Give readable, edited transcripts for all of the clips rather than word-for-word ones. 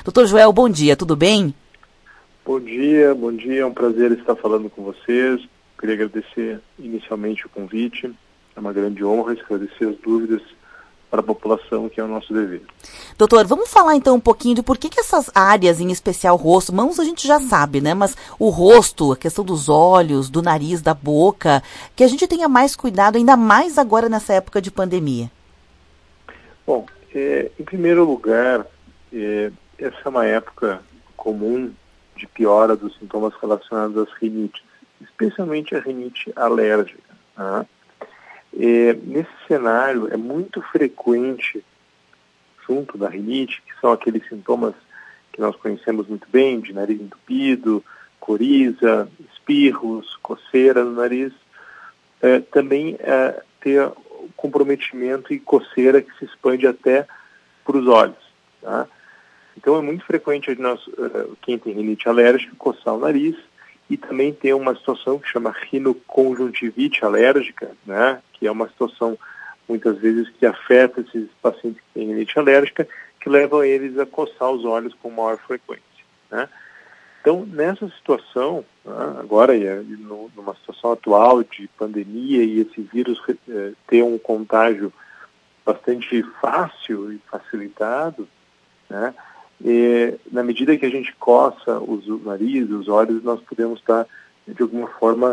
Doutor Joel, bom dia, tudo bem? Bom dia, é um prazer estar falando com vocês. Queria agradecer inicialmente o convite, é uma grande honra esclarecer as dúvidas para a população, que é o nosso dever. Doutor, vamos falar então um pouquinho de por que essas áreas, em especial rosto, mãos a gente já sabe, né? Mas o rosto, a questão dos olhos, do nariz, da boca, que a gente tenha mais cuidado, ainda mais agora nessa época de pandemia. Bom, em primeiro lugar, essa é uma época comum de piora dos sintomas relacionados às rinites, especialmente a rinite alérgica. Tá? Nesse cenário, é muito frequente, junto da rinite, que são aqueles sintomas que nós conhecemos muito bem, de nariz entupido, coriza, espirros, coceira no nariz, também ter comprometimento e coceira que se expande até para os olhos. Tá? Então é muito frequente quem tem rinite alérgica coçar o nariz e também tem uma situação que chama rinoconjuntivite alérgica, né? Que é uma situação muitas vezes que afeta esses pacientes que têm rinite alérgica, que levam eles a coçar os olhos com maior frequência. Né? Então, nessa situação, agora, numa situação atual de pandemia e esse vírus ter um contágio bastante fácil e facilitado, né? Na medida que a gente coça o nariz, os olhos, nós podemos estar, de alguma forma,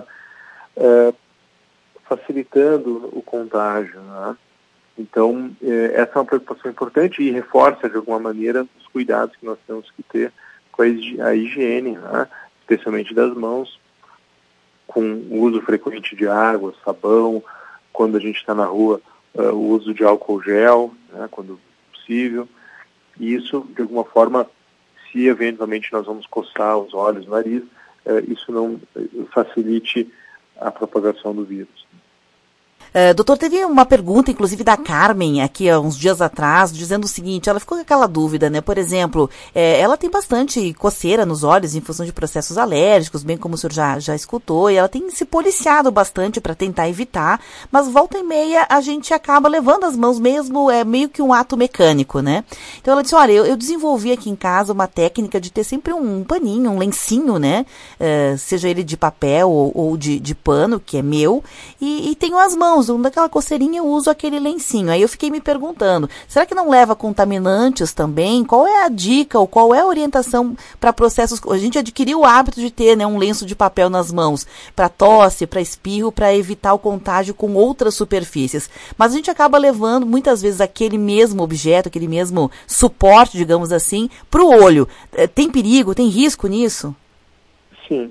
facilitando o contágio. Né? Então, essa é uma preocupação importante e reforça, de alguma maneira, os cuidados que nós temos que ter com a higiene, né? Especialmente das mãos, com o uso frequente de água, sabão, quando a gente está na rua, o uso de álcool gel, né? Quando possível. E isso, de alguma forma, se eventualmente nós vamos coçar os olhos, o nariz, isso não facilite a propagação do vírus. Doutor, teve uma pergunta, inclusive, da Carmen, aqui há uns dias atrás, dizendo o seguinte, ela ficou com aquela dúvida, né? Por exemplo, ela tem bastante coceira nos olhos em função de processos alérgicos, bem como o senhor já escutou, e ela tem se policiado bastante para tentar evitar, mas volta e meia a gente acaba levando as mãos mesmo, meio que um ato mecânico, né? Então ela disse, olha, eu desenvolvi aqui em casa uma técnica de ter sempre um paninho, um lencinho, né? Seja ele de papel ou de pano, que é meu, e tenho as mãos, daquela coceirinha eu uso aquele lencinho. Aí eu fiquei me perguntando, será que não leva contaminantes também? Qual é a dica ou qual é a orientação para processos? A gente adquiriu o hábito de ter, né, um lenço de papel nas mãos para tosse, para espirro, para evitar o contágio com outras superfícies. Mas a gente acaba levando muitas vezes aquele mesmo objeto, aquele mesmo suporte, digamos assim, para o olho. Tem perigo, tem risco nisso? Sim,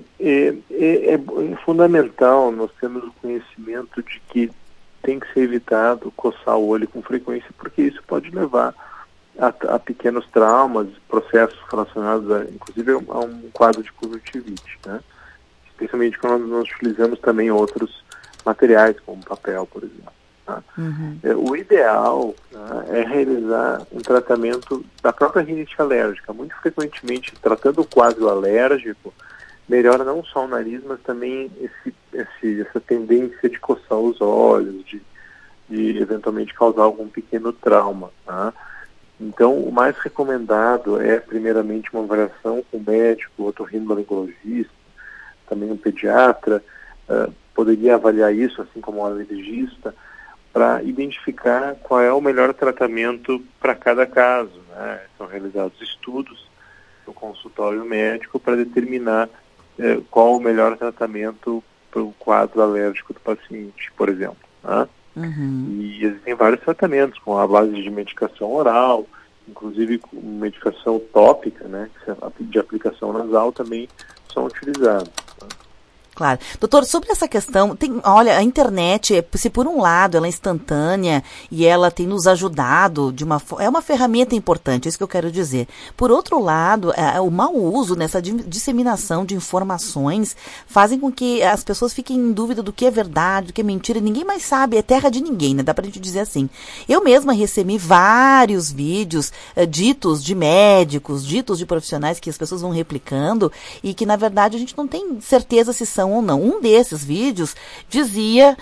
é fundamental nós termos o conhecimento de que tem que ser evitado coçar o olho com frequência, porque isso pode levar a pequenos traumas, processos relacionados, inclusive, a um quadro de conjuntivite, né? Especialmente quando nós utilizamos também outros materiais, como papel, por exemplo. Tá? Uhum. O ideal, né, é realizar um tratamento da própria rinite alérgica. Muito frequentemente, tratando o quadro alérgico, melhora não só o nariz, mas também essa tendência de coçar os olhos, de eventualmente causar algum pequeno trauma. Tá? Então, o mais recomendado é, primeiramente, uma avaliação com o médico, otorrinolaringologista, também um pediatra, poderia avaliar isso, assim como um alergista, para identificar qual é o melhor tratamento para cada caso. Né? São realizados estudos no consultório médico para determinar qual o melhor tratamento para o quadro alérgico do paciente, por exemplo. Né? Uhum. E existem vários tratamentos, com a base de medicação oral, inclusive com medicação tópica, né, de aplicação nasal, também são utilizados. Né? Claro. Doutor, sobre essa questão, olha, a internet, se por um lado ela é instantânea e ela tem nos ajudado, é uma ferramenta importante, é isso que eu quero dizer. Por outro lado, o mau uso nessa disseminação de informações fazem com que as pessoas fiquem em dúvida do que é verdade, do que é mentira, ninguém mais sabe, é terra de ninguém, né? Dá pra gente dizer assim. Eu mesma recebi vários vídeos ditos de médicos, ditos de profissionais que as pessoas vão replicando e que, na verdade, a gente não tem certeza se são são ou não. Um desses vídeos dizia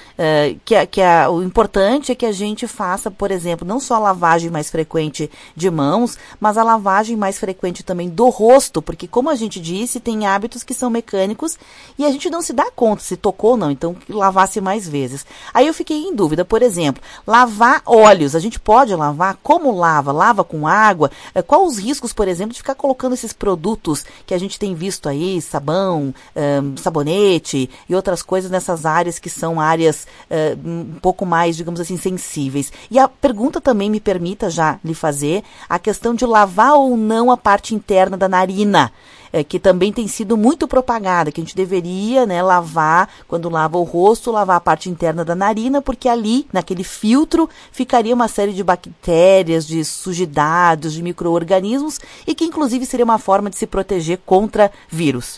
o importante é que a gente faça, por exemplo, não só a lavagem mais frequente de mãos, mas a lavagem mais frequente também do rosto, porque como a gente disse, tem hábitos que são mecânicos e a gente não se dá conta se tocou ou não, então lavasse mais vezes. Aí eu fiquei em dúvida, por exemplo, lavar olhos, a gente pode lavar? Como lava? Lava com água? Qual os riscos, por exemplo, de ficar colocando esses produtos que a gente tem visto aí, sabão, sabonete e outras coisas nessas áreas que são áreas um pouco mais, digamos assim, sensíveis. E a pergunta também me permita já lhe fazer a questão de lavar ou não a parte interna da narina, que também tem sido muito propagada, que a gente deveria, né, lavar, quando lava o rosto, lavar a parte interna da narina, porque ali, naquele filtro, ficaria uma série de bactérias, de sujidades, de micro-organismos, e que inclusive seria uma forma de se proteger contra vírus.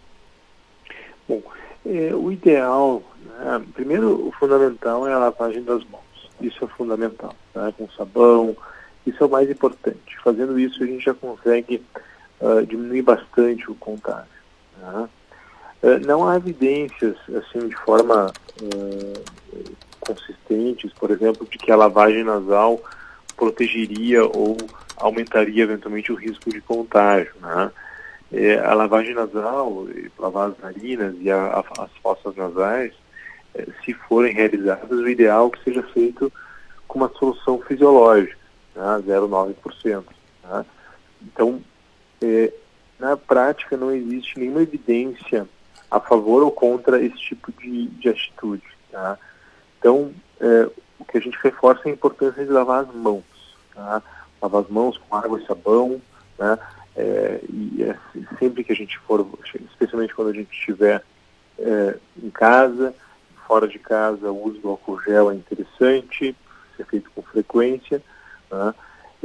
Bom, o ideal, né, primeiro, o fundamental é a lavagem das mãos. Isso é fundamental, né, com sabão, isso é o mais importante. Fazendo isso, a gente já consegue diminuir bastante o contágio. Né? Não há evidências, assim, de forma consistentes, por exemplo, de que a lavagem nasal protegeria ou aumentaria eventualmente o risco de contágio. Né? A lavagem nasal, lavar as narinas e as fossas nasais, se forem realizadas, o ideal é que seja feito com uma solução fisiológica, né? 0,9%. Né? Então, na prática não existe nenhuma evidência a favor ou contra esse tipo de atitude. Tá? Então, o que a gente reforça é a importância de lavar as mãos. Tá? Lavar as mãos com água e sabão, né? Sempre que a gente for, especialmente quando a gente estiver em casa, fora de casa, o uso do álcool gel é interessante, ser feito com frequência. Né?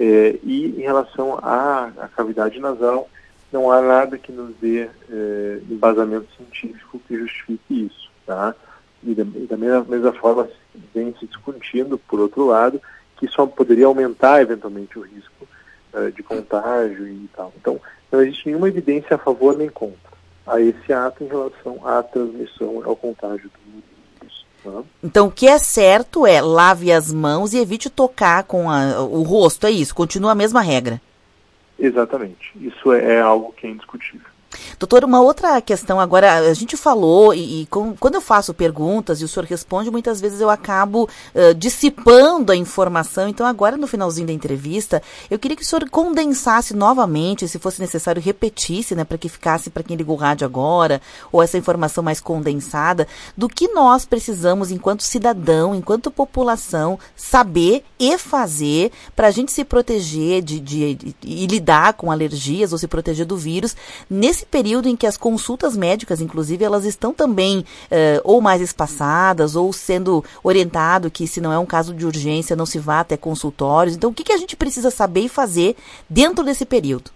E em relação à cavidade nasal, não há nada que nos dê embasamento científico que justifique isso. Tá? E da mesma forma, vem se discutindo, por outro lado, que isso poderia aumentar eventualmente o risco de contágio e tal. Então, não existe nenhuma evidência a favor nem contra a esse ato em relação à transmissão, ao contágio do vírus. Tá? Então, o que é certo é lave as mãos e evite tocar com o rosto, é isso? Continua a mesma regra. Exatamente. Isso é algo que é indiscutível. Doutor, uma outra questão agora, a gente falou quando eu faço perguntas e o senhor responde, muitas vezes eu acabo dissipando a informação, então agora no finalzinho da entrevista, eu queria que o senhor condensasse novamente, se fosse necessário repetisse, né, para que ficasse para quem ligou o rádio agora, ou essa informação mais condensada, do que nós precisamos enquanto cidadão, enquanto população, saber e fazer para a gente se proteger e lidar com alergias ou se proteger do vírus, nesse período em que as consultas médicas, inclusive, elas estão também ou mais espaçadas, ou sendo orientado que se não é um caso de urgência, não se vá até consultórios. Então, o que a gente precisa saber e fazer dentro desse período?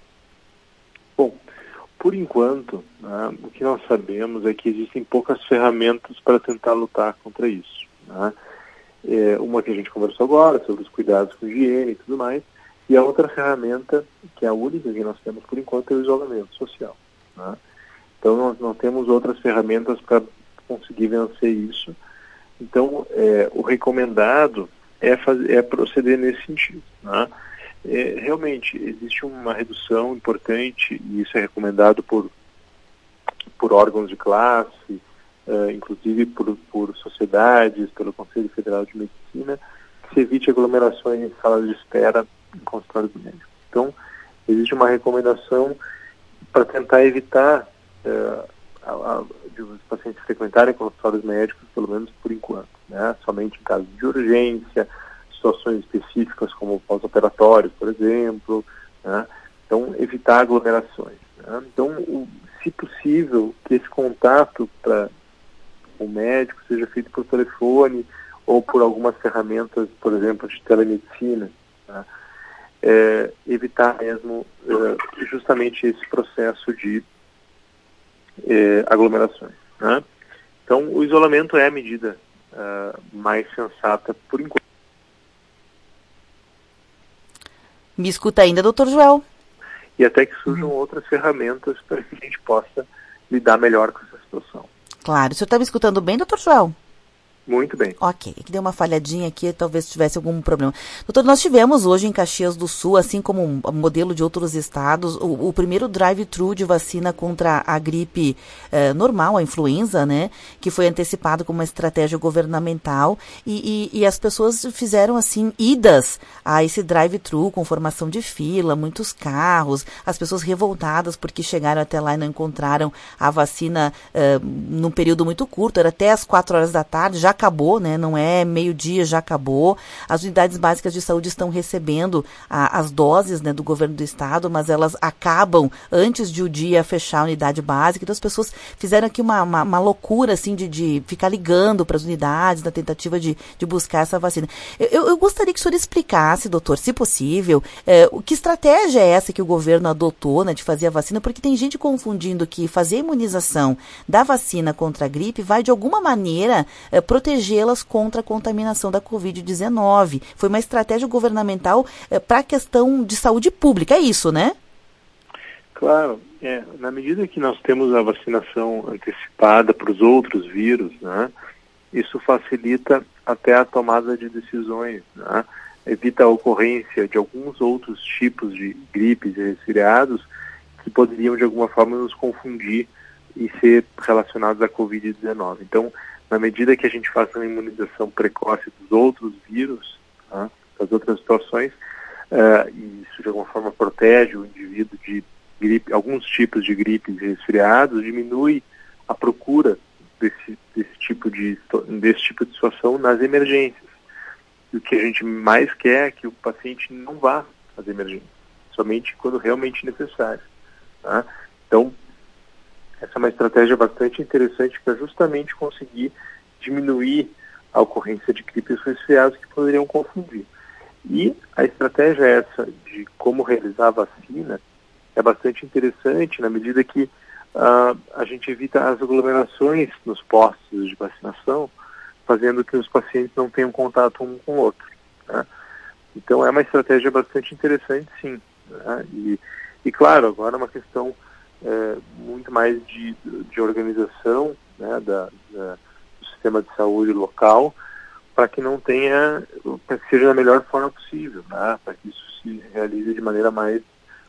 Bom, por enquanto, né, o que nós sabemos é que existem poucas ferramentas para tentar lutar contra isso. Né? Uma que a gente conversou agora, sobre os cuidados com higiene e tudo mais, e a outra ferramenta, que é a única que nós temos por enquanto, é o isolamento social. Né? Então, nós não temos outras ferramentas para conseguir vencer isso. Então, o recomendado é proceder nesse sentido. Né? Realmente, existe uma redução importante, e isso é recomendado por órgãos de classe, inclusive por sociedades, pelo Conselho Federal de Medicina, que se evite aglomerações em salas de espera em consultórios médicos. Então, existe uma recomendação para tentar evitar de os pacientes frequentarem consultórios médicos, pelo menos por enquanto, né? Somente em casos de urgência, situações específicas como pós-operatórios, por exemplo, né? Então, evitar aglomerações. Né? Então, se possível, que esse contato para o médico seja feito por telefone ou por algumas ferramentas, por exemplo, de telemedicina, né? Evitar mesmo justamente esse processo de aglomerações. Né? Então, o isolamento é a medida mais sensata por enquanto. Me escuta ainda, doutor Joel? E até que surjam outras ferramentas para que a gente possa lidar melhor com essa situação. Claro. O senhor está me escutando bem, doutor Joel? Muito bem. Ok, que deu uma falhadinha aqui, talvez tivesse algum problema. Doutor, nós tivemos hoje em Caxias do Sul, assim como um modelo de outros estados, o primeiro drive-thru de vacina contra a gripe normal, a influenza, né? Que foi antecipado como uma estratégia governamental e as pessoas fizeram, assim, idas a esse drive-thru com formação de fila, muitos carros, as pessoas revoltadas porque chegaram até lá e não encontraram a vacina num período muito curto, era até às 4 horas da tarde, já acabou, né? Não é meio-dia, já acabou. As unidades básicas de saúde estão recebendo as doses, né, do governo do estado, mas elas acabam antes de o dia fechar a unidade básica. Então as pessoas fizeram aqui uma loucura, assim, de ficar ligando para as unidades na tentativa de buscar essa vacina. Eu gostaria que o senhor explicasse, doutor, se possível, que estratégia é essa que o governo adotou, né, de fazer a vacina, porque tem gente confundindo que fazer a imunização da vacina contra a gripe vai, de alguma maneira, protegê-las contra a contaminação da Covid-19. Foi uma estratégia governamental para a questão de saúde pública, é isso, né? Claro, na medida que nós temos a vacinação antecipada para os outros vírus, né, isso facilita até a tomada de decisões, né, evita a ocorrência de alguns outros tipos de gripes e resfriados que poderiam de alguma forma nos confundir e ser relacionados à Covid-19. Então, na medida que a gente faça uma imunização precoce dos outros vírus, tá, das outras situações, e isso de alguma forma protege o indivíduo de gripe, alguns tipos de gripes e resfriados, diminui a procura desse tipo de situação nas emergências. E o que a gente mais quer é que o paciente não vá às emergências, somente quando realmente necessário. Tá? Então, essa é uma estratégia bastante interessante para justamente conseguir diminuir a ocorrência de gripes e resfriados que poderiam confundir. E a estratégia essa de como realizar a vacina é bastante interessante na medida que a gente evita as aglomerações nos postos de vacinação, fazendo que os pacientes não tenham contato um com o outro. Né? Então é uma estratégia bastante interessante, sim. Né? E claro, agora é uma questão muito mais de organização, né, do sistema de saúde local, para que não tenha, para que seja da melhor forma possível, né, para que isso se realize de maneira mais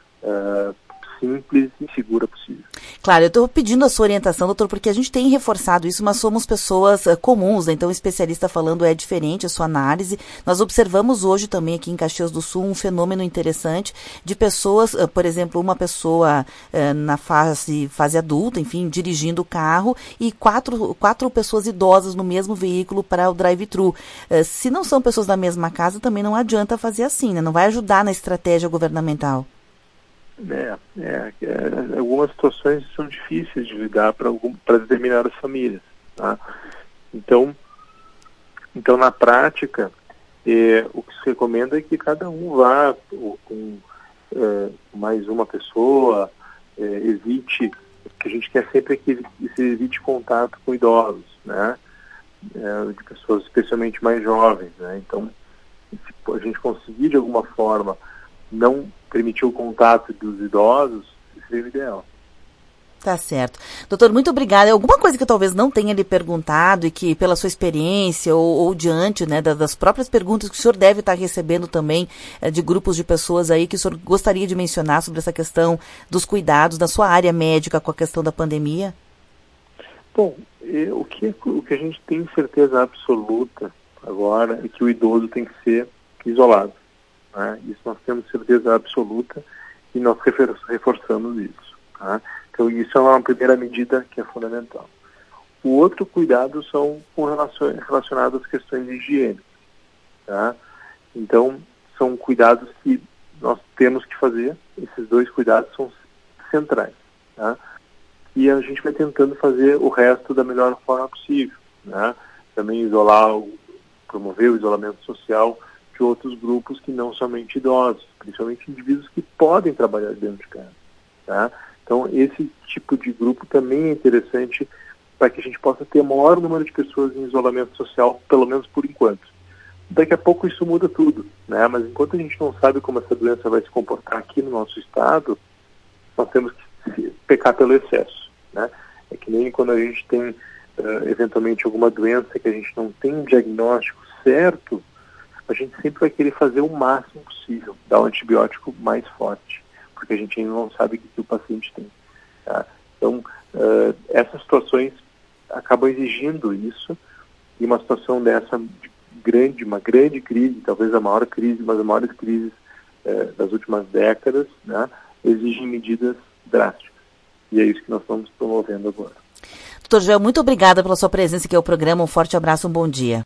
simples e segura possível. Claro, eu estou pedindo a sua orientação, doutor, porque a gente tem reforçado isso, mas somos pessoas comuns, né? Então o especialista falando é diferente a sua análise. Nós observamos hoje também aqui em Caxias do Sul um fenômeno interessante de pessoas, por exemplo, uma pessoa na fase adulta, enfim, dirigindo o carro e quatro pessoas idosas no mesmo veículo para o drive-thru. Se não são pessoas da mesma casa, também não adianta fazer assim, né? Não vai ajudar na estratégia governamental. Algumas situações são difíceis de lidar para determinadas famílias. Tá? Então, na prática, o que se recomenda é que cada um vá com mais uma pessoa, evite, o que a gente quer sempre é que se evite contato com idosos, né? De pessoas especialmente mais jovens. Né? Então, se a gente conseguir de alguma forma não permitir o contato dos idosos, seria o ideal. Tá certo. Doutor, muito obrigada. Alguma coisa que eu talvez não tenha lhe perguntado e que pela sua experiência ou diante, né, das próprias perguntas que o senhor deve estar recebendo também de grupos de pessoas aí que o senhor gostaria de mencionar sobre essa questão dos cuidados da sua área médica com a questão da pandemia? Bom, o que a gente tem certeza absoluta agora é que o idoso tem que ser isolado. Né? Isso nós temos certeza absoluta e nós reforçamos isso. Tá? Então isso é uma primeira medida que é fundamental. O outro cuidado são relacionados às questões de higiene. Tá? Então são cuidados que nós temos que fazer, esses dois cuidados são centrais. Tá? E a gente vai tentando fazer o resto da melhor forma possível. Né? Também promover o isolamento social de outros grupos que não somente idosos, principalmente indivíduos que podem trabalhar dentro de casa. Tá? Então, esse tipo de grupo também é interessante para que a gente possa ter o maior número de pessoas em isolamento social, pelo menos por enquanto. Daqui a pouco isso muda tudo, né? Mas enquanto a gente não sabe como essa doença vai se comportar aqui no nosso estado, nós temos que pecar pelo excesso. Né? É que nem quando a gente tem eventualmente alguma doença que a gente não tem um diagnóstico certo, a gente sempre vai querer fazer o máximo possível, dar um antibiótico mais forte, porque a gente ainda não sabe o que o paciente tem. Tá? Então, essas situações acabam exigindo isso, e uma situação dessa uma grande crise, talvez a maior crise, uma das maiores crises das últimas décadas, né, exigem medidas drásticas. E é isso que nós estamos promovendo agora. Doutor Joel, muito obrigada pela sua presença aqui ao programa. Um forte abraço, um bom dia.